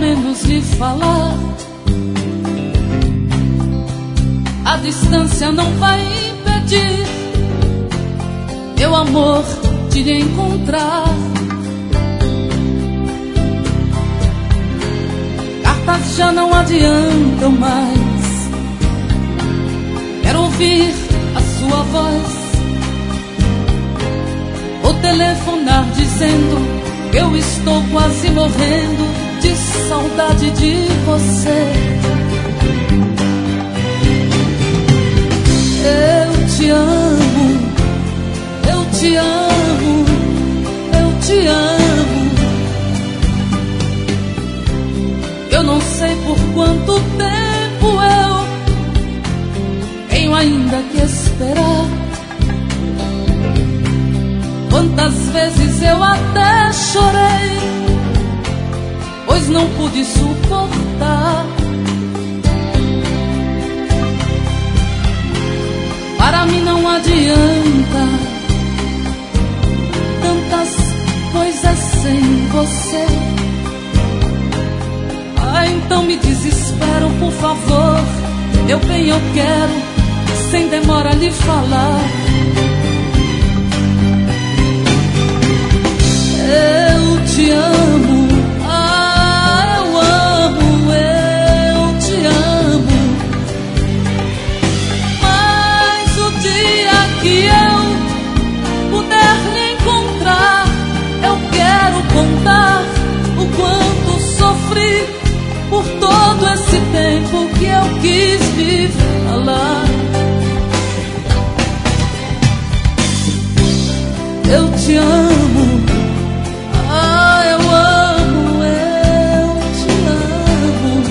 menos lhe falar. A distância não vai impedir meu amor de lhe encontrar. Cartas já não adiantam mais. Quero ouvir a sua voz ou telefonar dizendo que eu estou quase morrendo de saudade de você. Eu te amo, eu te amo, eu te amo. Eu não sei por quanto tempo eu tenho ainda que esperar. Quantas vezes eu até chorei, pois não pude suportar. Para mim não adianta tantas coisas sem você. Ah, então me desespero, por favor. Eu bem eu quero, sem demora lhe falar. Eu te amo, ah, eu amo, eu te amo. Mas o dia que eu puder lhe encontrar, eu quero contar o quanto sofri por todo esse tempo que eu quis lhe falar. Eu te amo, ah, eu amo, eu te amo.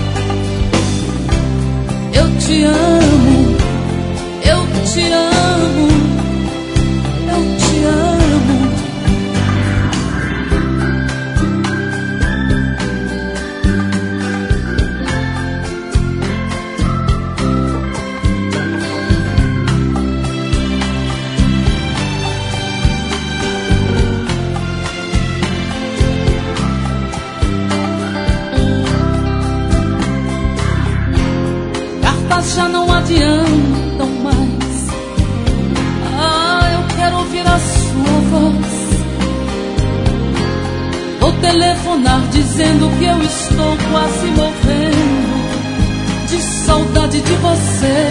Eu te amo, eu te amo, eu te amo. Já não adiantam mais. Ah, eu quero ouvir a sua voz ou telefonar dizendo que eu estou quase morrendo de saudade de você.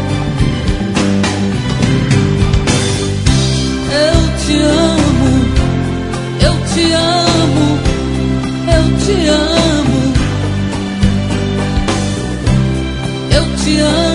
Eu te amo, eu te amo, eu te amo. Eu te amo.